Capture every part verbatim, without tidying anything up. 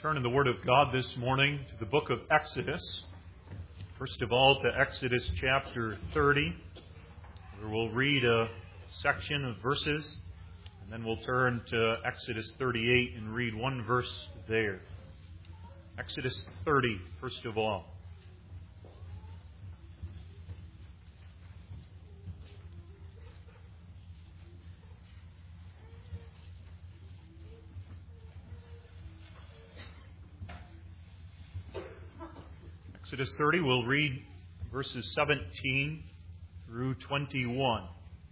Turn in the Word of God this morning to the book of Exodus. First of all, to Exodus chapter thirty, where we'll read a section of verses, and then we'll turn to Exodus thirty-eight and read one verse there. Exodus thirty, first of all. Exodus thirty, we'll read verses seventeen through twenty-one.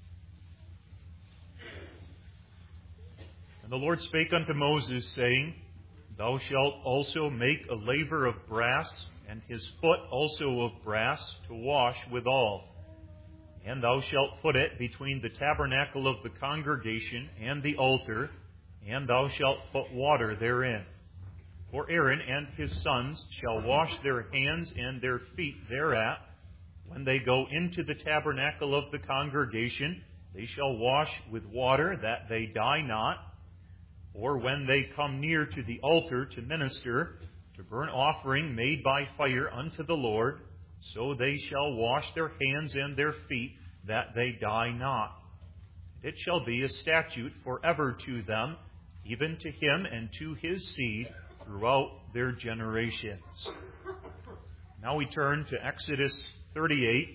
And the Lord spake unto Moses, saying, Thou shalt also make a laver of brass, and his foot also of brass, to wash withal. And thou shalt put it between the tabernacle of the congregation and the altar, and thou shalt put water therein. For Aaron and his sons shall wash their hands and their feet thereat. When they go into the tabernacle of the congregation, they shall wash with water, that they die not. Or when they come near to the altar to minister, to burn offering made by fire unto the Lord, so they shall wash their hands and their feet, that they die not. It shall be a statute forever to them, even to him and to his seed, throughout their generations. Now we turn to Exodus thirty-eight,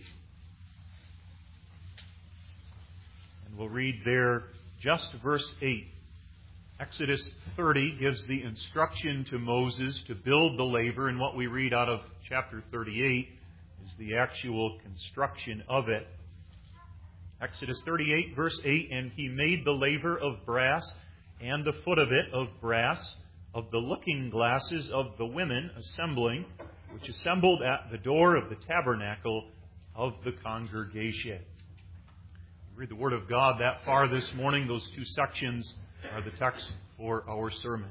and we'll read there just verse eight. Exodus thirty gives the instruction to Moses to build the laver, and what we read out of chapter thirty-eight is the actual construction of it. Exodus thirty-eight, verse eight, And he made the laver of brass, and the foot of it of brass, of the looking glasses of the women assembling, which assembled at the door of the tabernacle of the congregation. We read the Word of God that far this morning. Those two sections are the text for our sermon.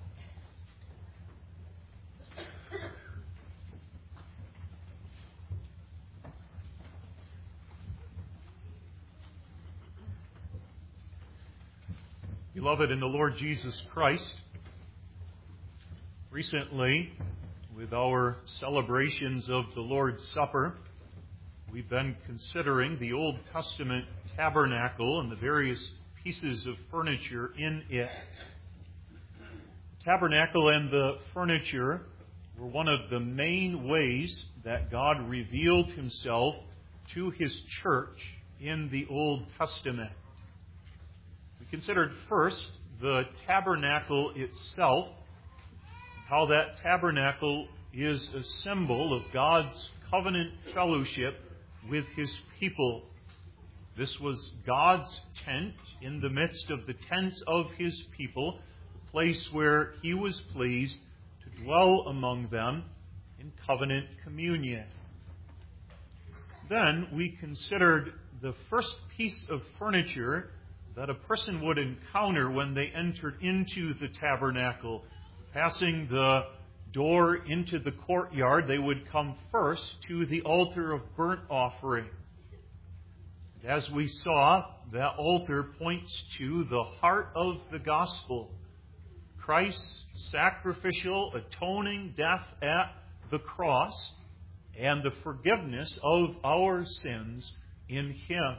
Beloved in the Lord Jesus Christ, recently, with our celebrations of the Lord's Supper, we've been considering the Old Testament tabernacle and the various pieces of furniture in it. The tabernacle and the furniture were one of the main ways that God revealed himself to his church in the Old Testament. We considered first the tabernacle itself, how that tabernacle is a symbol of God's covenant fellowship with his people. This was God's tent in the midst of the tents of his people, the place where he was pleased to dwell among them in covenant communion. Then we considered the first piece of furniture that a person would encounter when they entered into the tabernacle. Passing the door into the courtyard, they would come first to the altar of burnt offering. As we saw, that altar points to the heart of the gospel, Christ's sacrificial, atoning death at the cross, and the forgiveness of our sins in him.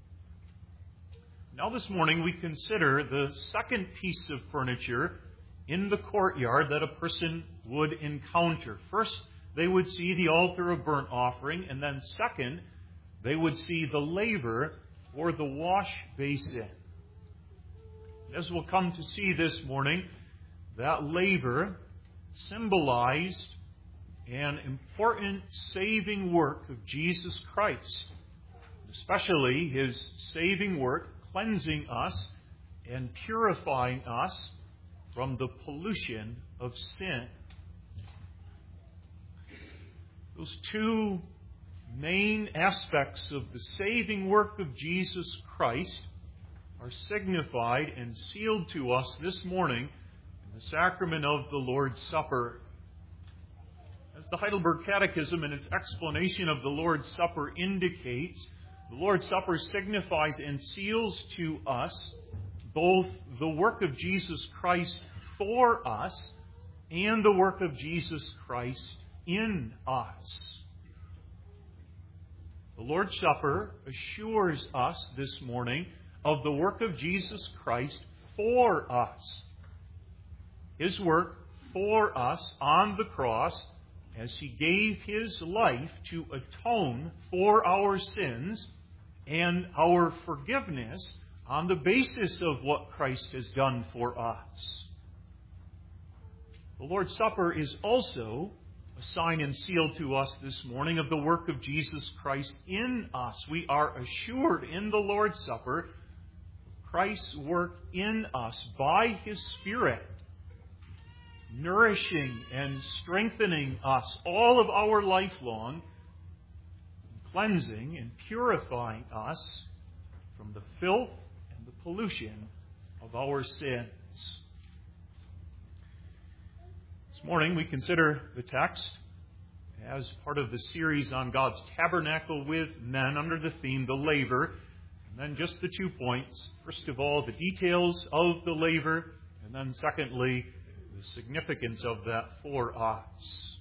Now this morning we consider the second piece of furniture in the courtyard that a person would encounter. First, they would see the altar of burnt offering, and then second, they would see the laver or the wash basin. As we'll come to see this morning, that laver symbolized an important saving work of Jesus Christ, especially his saving work cleansing us and purifying us from the pollution of sin. Those two main aspects of the saving work of Jesus Christ are signified and sealed to us this morning in the sacrament of the Lord's Supper. As the Heidelberg Catechism in its explanation of the Lord's Supper indicates, the Lord's Supper signifies and seals to us both the work of Jesus Christ for us and the work of Jesus Christ in us. The Lord's Supper assures us this morning of the work of Jesus Christ for us. His work for us on the cross as He gave His life to atone for our sins and our forgiveness on the basis of what Christ has done for us. The Lord's Supper is also a sign and seal to us this morning of the work of Jesus Christ in us. We are assured in the Lord's Supper Christ's work in us by His Spirit, nourishing and strengthening us all of our life long, cleansing and purifying us from the filth and the pollution of our sins. This morning we consider the text as part of the series on God's tabernacle with men under the theme, the laver, and then just the two points. First of all, the details of the laver, and then secondly, the significance of that for us.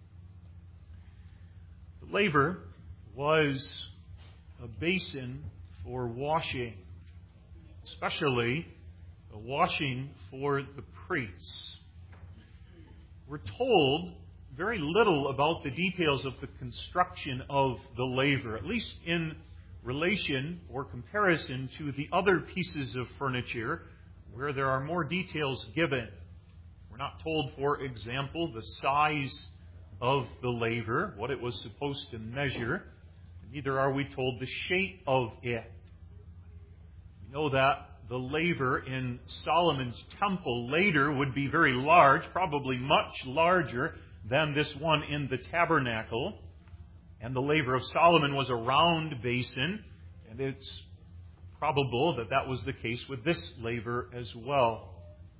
The laver was a basin for washing, especially a washing for the priests. We're told very little about the details of the construction of the laver, at least in relation or comparison to the other pieces of furniture where there are more details given. We're not told, for example, the size of the laver, what it was supposed to measure. Neither are we told the shape of it. We know that the laver in Solomon's temple later would be very large, probably much larger than this one in the tabernacle. And the laver of Solomon was a round basin, and it's probable that that was the case with this laver as well.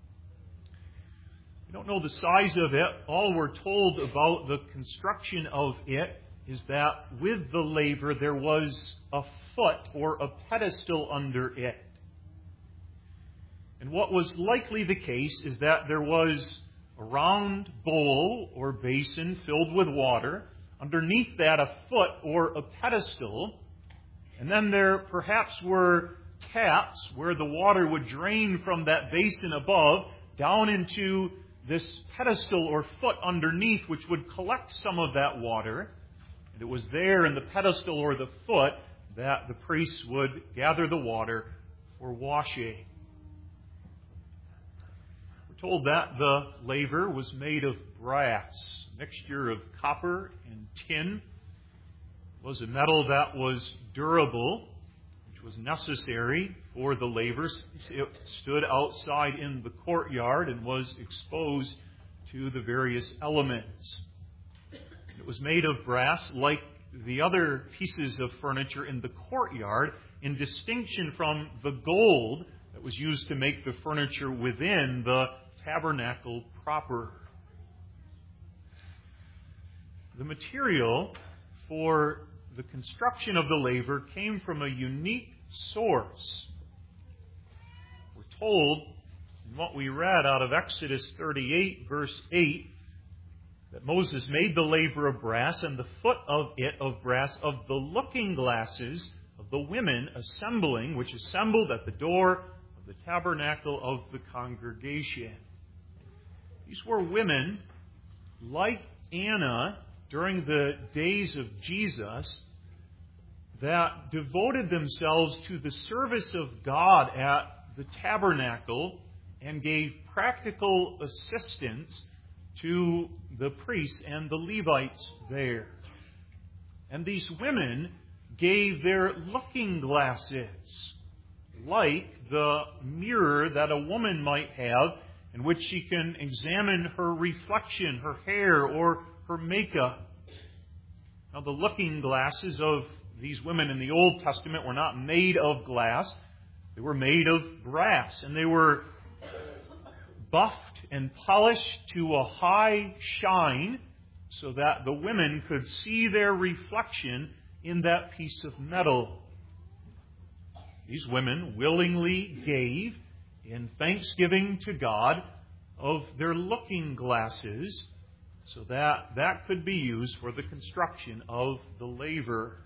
We don't know the size of it. All we're told about the construction of it is that with the laver there was a foot or a pedestal under it. And what was likely the case is that there was a round bowl or basin filled with water, underneath that a foot or a pedestal, and then there perhaps were taps where the water would drain from that basin above down into this pedestal or foot underneath, which would collect some of that water. And it was there in the pedestal or the foot that the priests would gather the water for washing. We're told that the laver was made of brass, a mixture of copper and tin. It was a metal that was durable, which was necessary for the lavers. It stood outside in the courtyard and was exposed to the various elements. It was made of brass like the other pieces of furniture in the courtyard, in distinction from the gold that was used to make the furniture within the tabernacle proper. The material for the construction of the laver came from a unique source. We're told in what we read out of Exodus thirty-eight, verse eight, that Moses made the laver of brass and the foot of it of brass of the looking glasses of the women assembling, which assembled at the door of the tabernacle of the congregation. These were women like Anna during the days of Jesus that devoted themselves to the service of God at the tabernacle and gave practical assistance to the priests and the Levites there. And these women gave their looking glasses, like the mirror that a woman might have in which she can examine her reflection, her hair, or her makeup. Now, the looking glasses of these women in the Old Testament were not made of glass. They were made of brass, and they were buffed and polished to a high shine so that the women could see their reflection in that piece of metal. These women willingly gave in thanksgiving to God of their looking glasses, so that that could be used for the construction of the laver.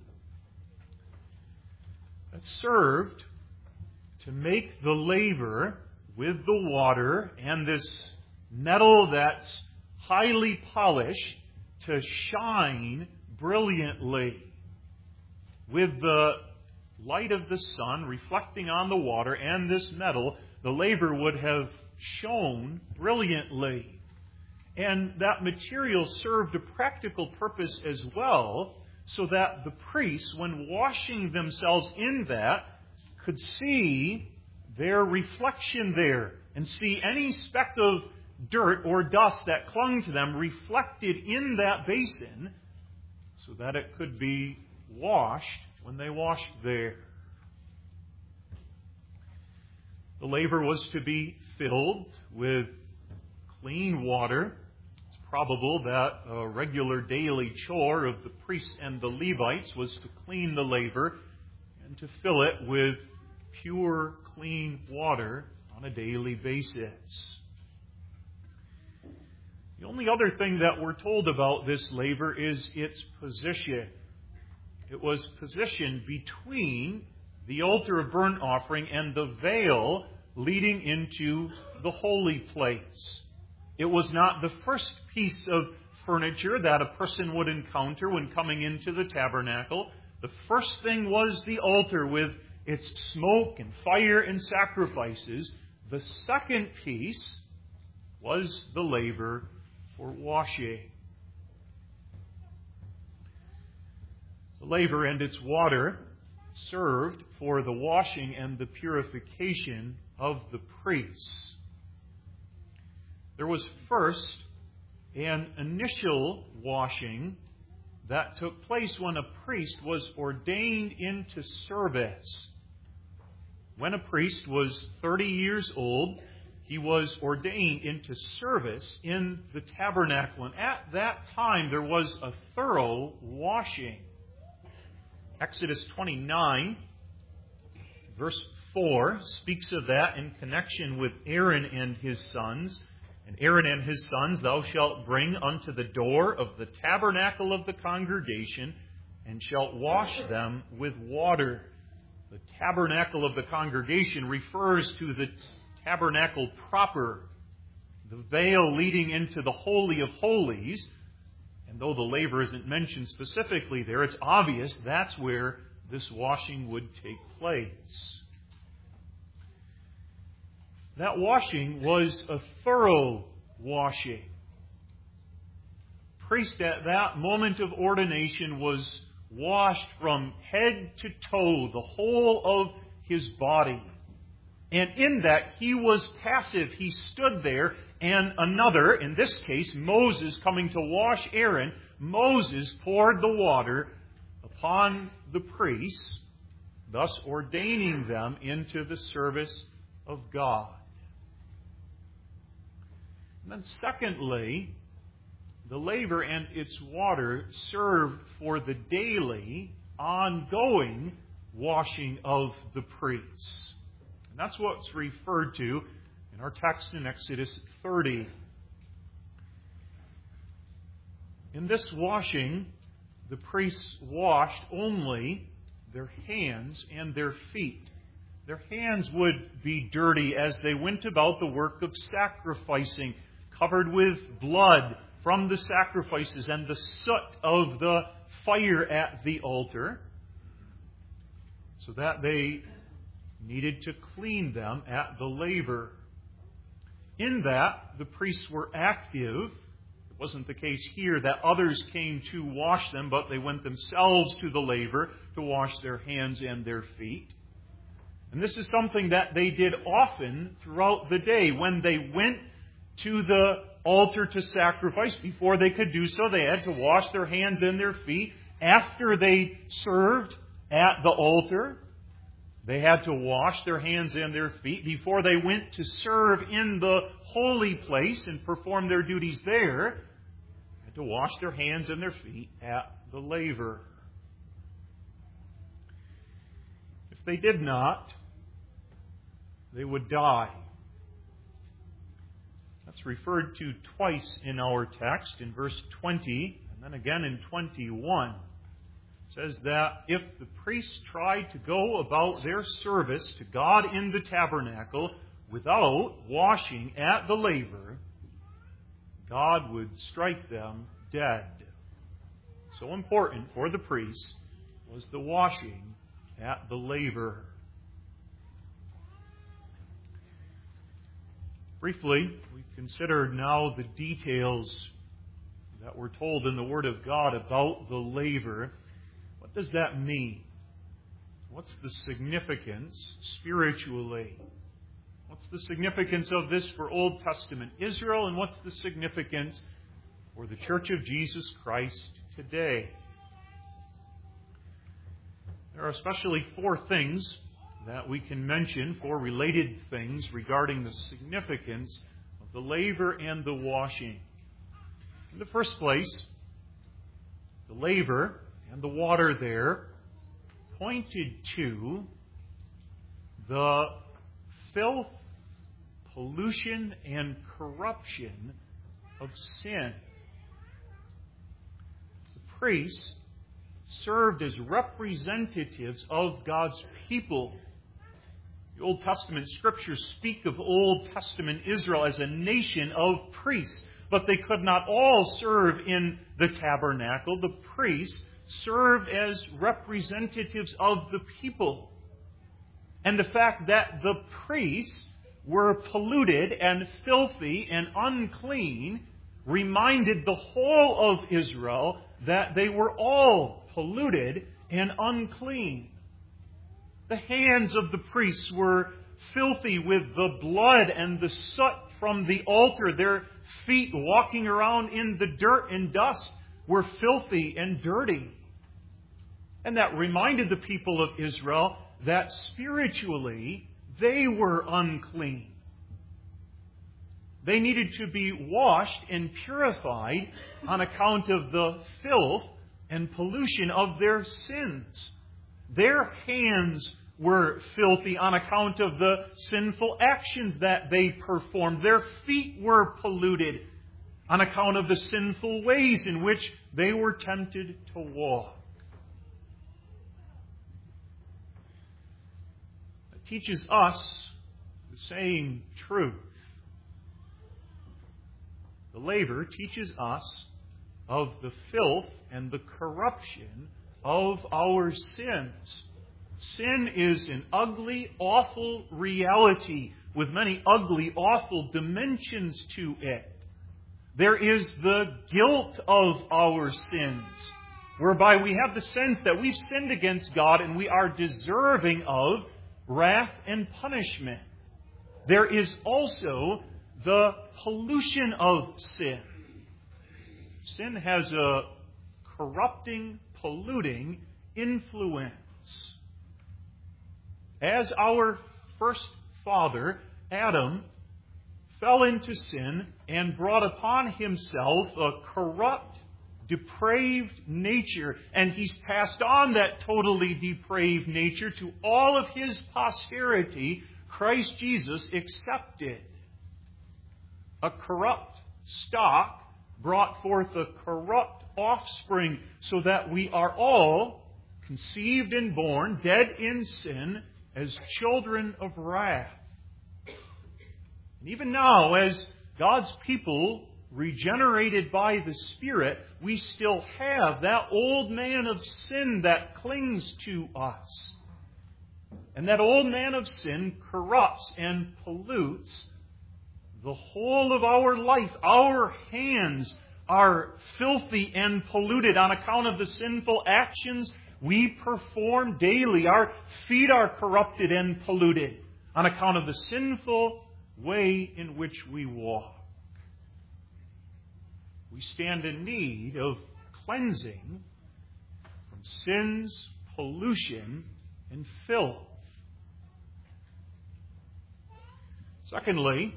It served to make the laver with the water and this metal that's highly polished to shine brilliantly. With the light of the sun reflecting on the water and this metal, the laver would have shone brilliantly. And that material served a practical purpose as well, so that the priests, when washing themselves in that, could see their reflection there and see any speck of dirt or dust that clung to them reflected in that basin, so that it could be washed when they washed there. The laver was to be filled with clean water. It's probable that a regular daily chore of the priests and the Levites was to clean the laver and to fill it with pure, clean water on a daily basis. The only other thing that we're told about this laver is its position. It was positioned between the altar of burnt offering and the veil leading into the holy place. It was not the first piece of furniture that a person would encounter when coming into the tabernacle. The first thing was the altar with its smoke and fire and sacrifices. The second piece was the laver for washing. The laver and its water served for the washing and the purification of the priests. There was first an initial washing that took place when a priest was ordained into service. When a priest was thirty years old, he was ordained into service in the tabernacle. And at that time, there was a thorough washing. Exodus twenty-nine, verse four, speaks of that in connection with Aaron and his sons. And Aaron and his sons thou shalt bring unto the door of the tabernacle of the congregation, and shalt wash them with water. The tabernacle of the congregation refers to the tabernacle proper, the veil leading into the Holy of Holies. And though the laver isn't mentioned specifically there, it's obvious that's where this washing would take place. That washing was a thorough washing. The priest at that moment of ordination was washed from head to toe, the whole of his body. And in that, he was passive. He stood there, and another, in this case, Moses, coming to wash Aaron, Moses poured the water upon the priests, thus ordaining them into the service of God. And then secondly, the laver and its water served for the daily, ongoing washing of the priests. And that's what's referred to in our text in Exodus thirty. In this washing, the priests washed only their hands and their feet. Their hands would be dirty as they went about the work of sacrificing, covered with blood from the sacrifices and the soot of the fire at the altar, so that they needed to clean them at the laver. In that, the priests were active. It wasn't the case here that others came to wash them, but they went themselves to the laver to wash their hands and their feet. And this is something that they did often throughout the day. When they went to the altar to sacrifice, before they could do so, they had to wash their hands and their feet. After they served at the altar, they had to wash their hands and their feet. Before they went to serve in the holy place and perform their duties there, they had to wash their hands and their feet at the laver. If they did not, they would die. It's referred to twice in our text, in verse twenty, and then again in twenty-one. It says that if the priests tried to go about their service to God in the tabernacle without washing at the laver, God would strike them dead. So important for the priests was the washing at the laver. Briefly, we've considered now the details that we're told in the Word of God about the laver. What does that mean? What's the significance spiritually? What's the significance of this for Old Testament Israel, and what's the significance for the Church of Jesus Christ today? There are especially four things that we can mention, four related things regarding the significance of the laver and the washing. In the first place, the laver and the water there pointed to the filth, pollution, and corruption of sin. The priests served as representatives of God's people. The Old Testament Scriptures speak of Old Testament Israel as a nation of priests, but they could not all serve in the tabernacle. The priests served as representatives of the people. And the fact that the priests were polluted and filthy and unclean reminded the whole of Israel that they were all polluted and unclean. The hands of the priests were filthy with the blood and the soot from the altar. Their feet walking around in the dirt and dust were filthy and dirty. And that reminded the people of Israel that spiritually they were unclean. They needed to be washed and purified on account of the filth and pollution of their sins. Their hands were filthy on account of the sinful actions that they performed. Their feet were polluted on account of the sinful ways in which they were tempted to walk. It teaches us the same truth. The laver teaches us of the filth and the corruption of our sins. Sin is an ugly, awful reality with many ugly, awful dimensions to it. There is the guilt of our sins, whereby we have the sense that we've sinned against God and we are deserving of wrath and punishment. There is also the pollution of sin. Sin has a corrupting, polluting influence. As our first father, Adam, fell into sin and brought upon himself a corrupt, depraved nature, and he's passed on that totally depraved nature to all of his posterity, Christ Jesus accepted. A corrupt stock brought forth a corrupt offspring, so that we are all conceived and born, dead in sin, as children of wrath. And even now, as God's people, regenerated by the Spirit, we still have that old man of sin that clings to us. And that old man of sin corrupts and pollutes the whole of our life. Our hands are filthy and polluted on account of the sinful actions we perform daily. Our feet are corrupted and polluted on account of the sinful way in which we walk. We stand in need of cleansing from sin's pollution and filth. Secondly,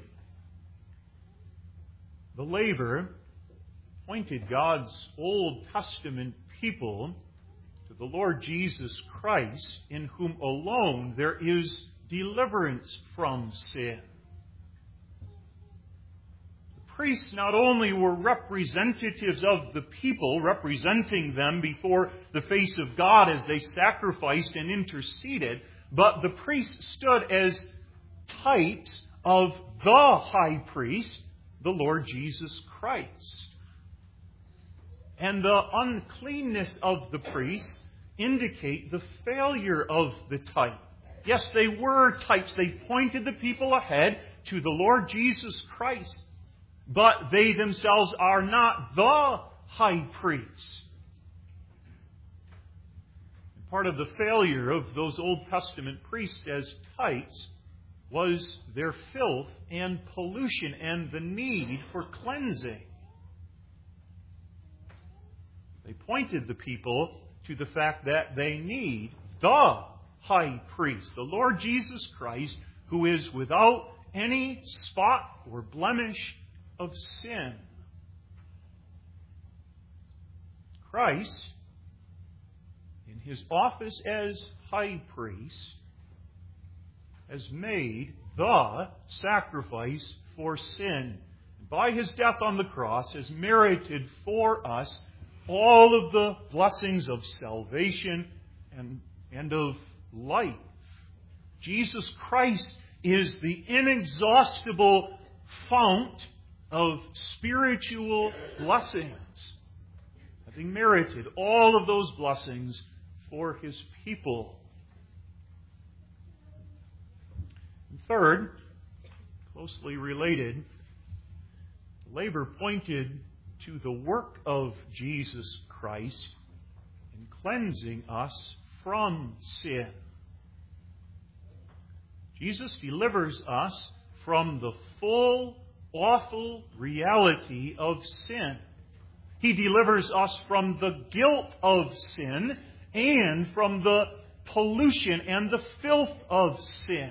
the laver pointed God's Old Testament people to the Lord Jesus Christ, in whom alone there is deliverance from sin. The priests not only were representatives of the people, representing them before the face of God as they sacrificed and interceded, but the priests stood as types of the high priest, the Lord Jesus Christ. And the uncleanness of the priests indicate the failure of the type. Yes, they were types. They pointed the people ahead to the Lord Jesus Christ. But they themselves are not the high priests. Part of the failure of those Old Testament priests as types was their filth and pollution and the need for cleansing. They pointed the people to the fact that they need the high priest, the Lord Jesus Christ, who is without any spot or blemish of sin. Christ, in his office as high priest, has made the sacrifice for sin. By his death on the cross, has merited for us all of the blessings of salvation and, and of life. Jesus Christ is the inexhaustible fount of spiritual blessings, having merited all of those blessings for his people. And third, closely related, labor pointed to the work of Jesus Christ in cleansing us from sin. Jesus delivers us from the full, awful reality of sin. He delivers us from the guilt of sin and from the pollution and the filth of sin.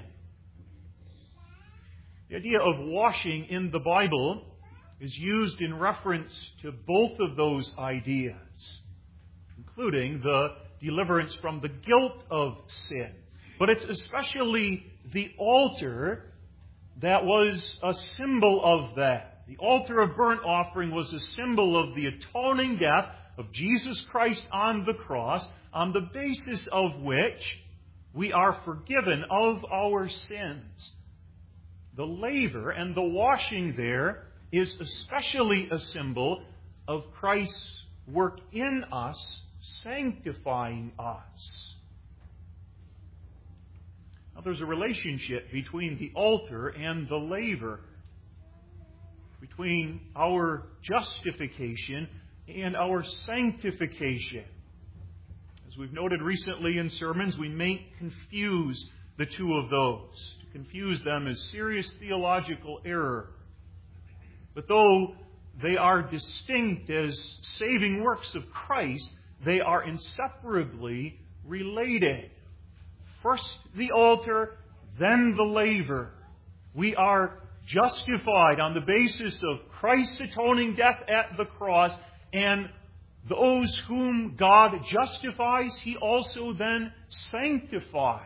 The idea of washing in the Bible is used in reference to both of those ideas, including the deliverance from the guilt of sin. But it's especially the altar that was a symbol of that. The altar of burnt offering was a symbol of the atoning death of Jesus Christ on the cross, on the basis of which we are forgiven of our sins. The laver and the washing there is especially a symbol of Christ's work in us, sanctifying us. Now, there's a relationship between the altar and the laver, between our justification and our sanctification. As we've noted recently in sermons, we may confuse the two of those. To confuse them is serious theological error. But though they are distinct as saving works of Christ, they are inseparably related. First the altar, then the laver. We are justified on the basis of Christ's atoning death at the cross, and those whom God justifies, He also then sanctifies.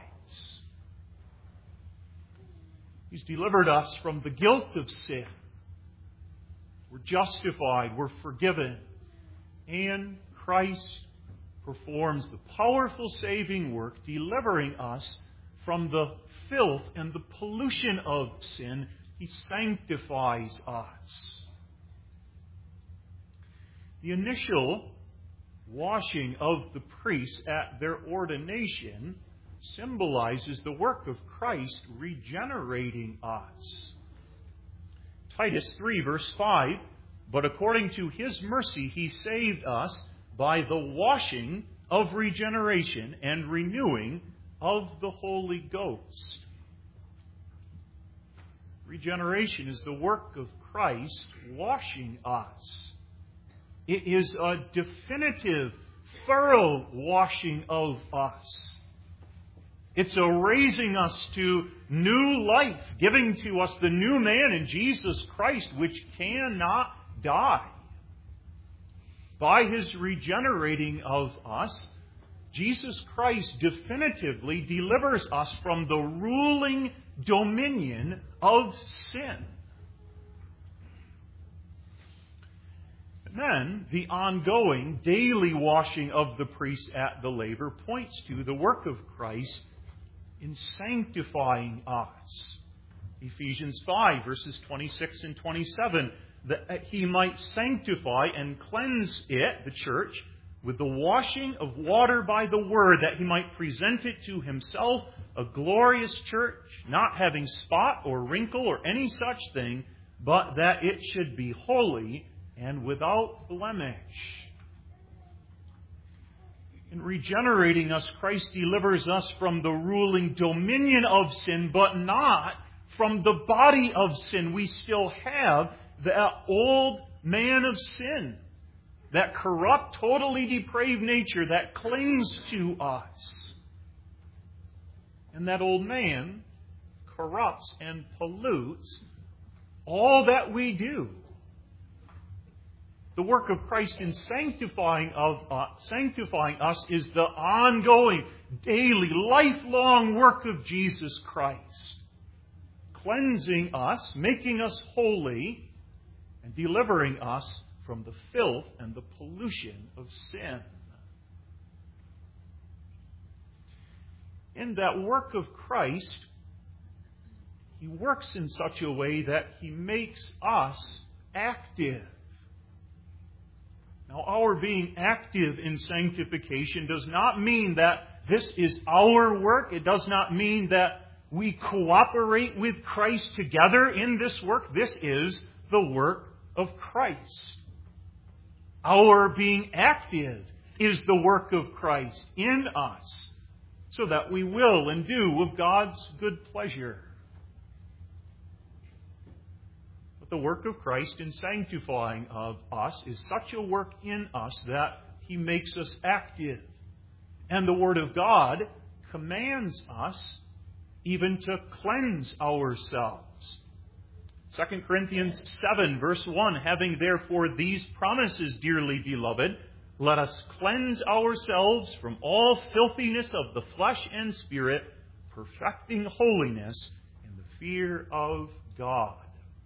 He's delivered us from the guilt of sin. We're justified, we're forgiven, and Christ performs the powerful saving work, delivering us from the filth and the pollution of sin. He sanctifies us. The initial washing of the priests at their ordination symbolizes the work of Christ regenerating us. Titus three, verse five, "But according to His mercy He saved us by the washing of regeneration and renewing of the Holy Ghost." Regeneration is the work of Christ washing us. It is a definitive, thorough washing of us. It's a raising us to new life, giving to us the new man in Jesus Christ, which cannot die. By His regenerating of us, Jesus Christ definitively delivers us from the ruling dominion of sin. then the ongoing, daily washing of the priests at the laver points to the work of Christ in sanctifying us. Ephesians five, verses twenty-six and twenty-seven, that He might sanctify and cleanse it, the church, with the washing of water by the Word, that He might present it to Himself a glorious church, not having spot or wrinkle or any such thing, but that it should be holy and without blemish. In regenerating us, Christ delivers us from the ruling dominion of sin, but not from the body of sin. We still have that old man of sin, that corrupt, totally depraved nature that clings to us. And that old man corrupts and pollutes all that we do. The work of Christ in sanctifying of uh, sanctifying us is the ongoing, daily, lifelong work of Jesus Christ, cleansing us, making us holy, and delivering us from the filth and the pollution of sin. In that work of Christ, He works in such a way that He makes us active. Now, our being active in sanctification does not mean that this is our work. It does not mean that we cooperate with Christ together in this work. This is the work of Christ. Our being active is the work of Christ in us, so that we will and do of God's good pleasure. But the work of Christ in sanctifying of us is such a work in us that He makes us active. And the Word of God commands us even to cleanse ourselves. Second Corinthians seven, verse one, having therefore these promises, dearly beloved, let us cleanse ourselves from all filthiness of the flesh and spirit, perfecting holiness in the fear of God.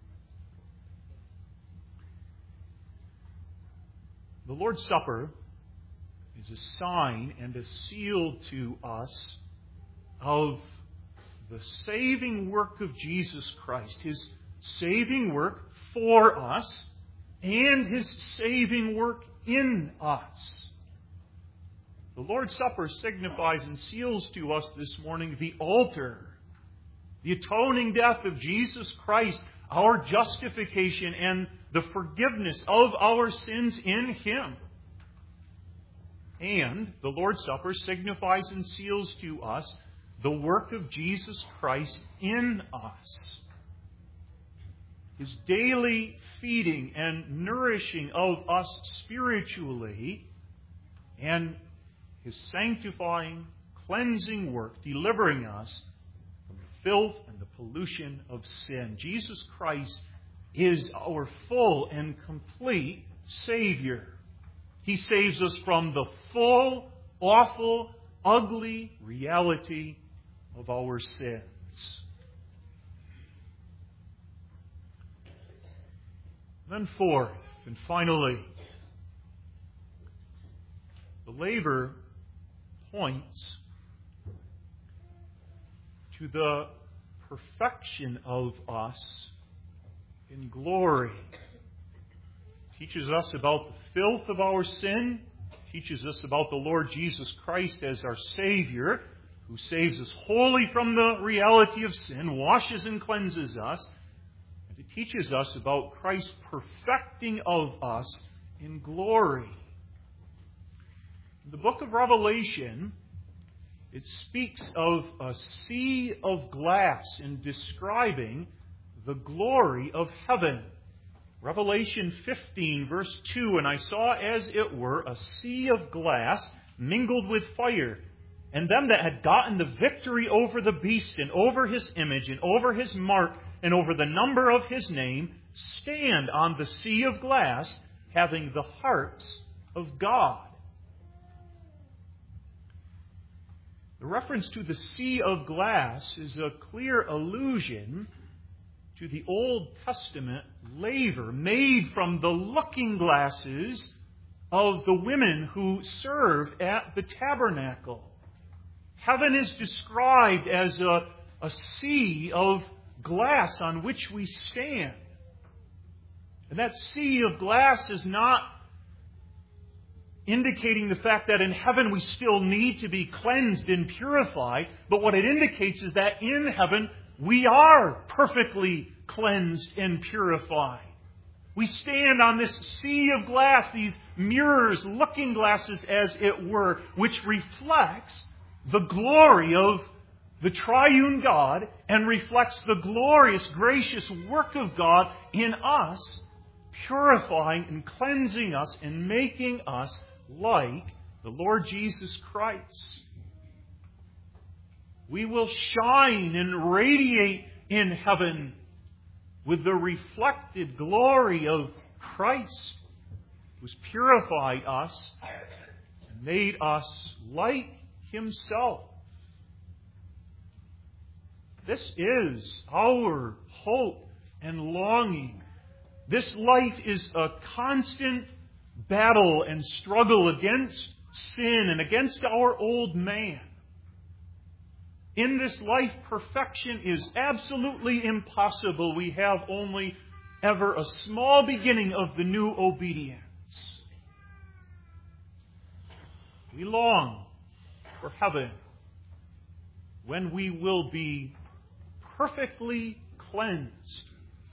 The Lord's Supper is a sign and a seal to us of the saving work of Jesus Christ, His saving work for us and His saving work in us. The Lord's Supper signifies and seals to us this morning the altar, the atoning death of Jesus Christ, our justification and the forgiveness of our sins in Him. And the Lord's Supper signifies and seals to us the work of Jesus Christ in us. His daily feeding and nourishing of us spiritually, and His sanctifying, cleansing work, delivering us from the filth and the pollution of sin. Jesus Christ is our full and complete Savior. He saves us from the full, awful, ugly reality of our sins. Then fourth, and finally, the laver points to the perfection of us in glory. Teaches us about the filth of our sin, teaches us about the Lord Jesus Christ as our Savior, who saves us wholly from the reality of sin, washes and cleanses us. And it teaches us about Christ's perfecting of us in glory. In the book of Revelation, it speaks of a sea of glass in describing the glory of heaven. Revelation fifteen, verse two, and I saw as it were a sea of glass mingled with fire, and them that had gotten the victory over the beast, and over his image, and over his mark, and over the number of his name, stand on the sea of glass, having the harps of God. The reference to the sea of glass is a clear allusion to the Old Testament laver made from the looking glasses of the women who served at the tabernacle. Heaven is described as a, a sea of glass on which we stand. And that sea of glass is not indicating the fact that in heaven we still need to be cleansed and purified, but what it indicates is that in heaven we are perfectly cleansed and purified. We stand on this sea of glass, these mirrors, looking glasses as it were, which reflects the glory of the triune God and reflects the glorious, gracious work of God in us, purifying and cleansing us and making us like the Lord Jesus Christ. We will shine and radiate in heaven with the reflected glory of Christ, who's purified us and made us like Himself. This is our hope and longing. This life is a constant battle and struggle against sin and against our old man. In this life, perfection is absolutely impossible. We have only ever a small beginning of the new obedience. We long for heaven when we will be perfectly cleansed.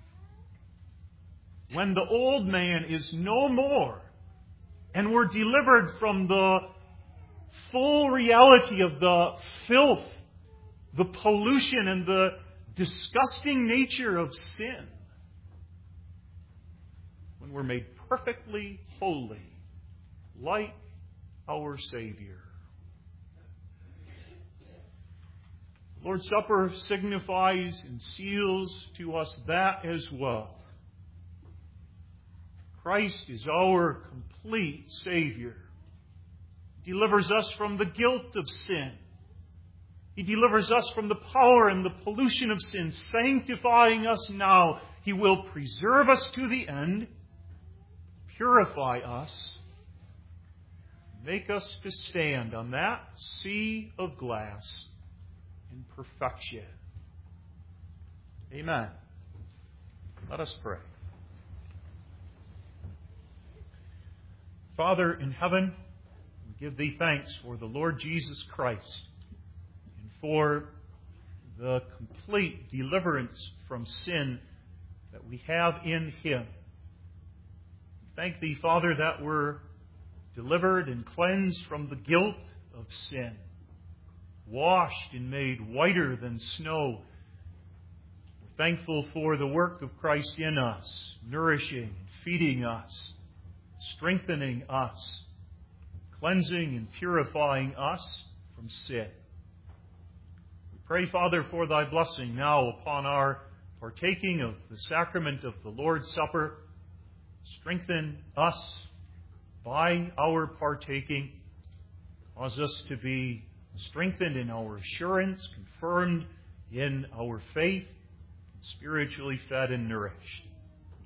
When the old man is no more and we're delivered from the full reality of the filth, the pollution, and the disgusting nature of sin. When we're made perfectly holy, like our Savior. The Lord's Supper signifies and seals to us that as well. Christ is our complete Savior. He delivers us from the guilt of sin. He delivers us from the power and the pollution of sin, sanctifying us now. He will preserve us to the end, purify us, make us to stand on that sea of glass in perfection. Amen. Let us pray. Father in heaven, we give Thee thanks for the Lord Jesus Christ, for the complete deliverance from sin that we have in Him. Thank Thee, Father, that we're delivered and cleansed from the guilt of sin, washed and made whiter than snow. We're thankful for the work of Christ in us, nourishing and feeding us, strengthening us, cleansing and purifying us from sin. Pray, Father, for Thy blessing now upon our partaking of the sacrament of the Lord's Supper. Strengthen us by our partaking. Cause us to be strengthened in our assurance, confirmed in our faith, spiritually fed and nourished.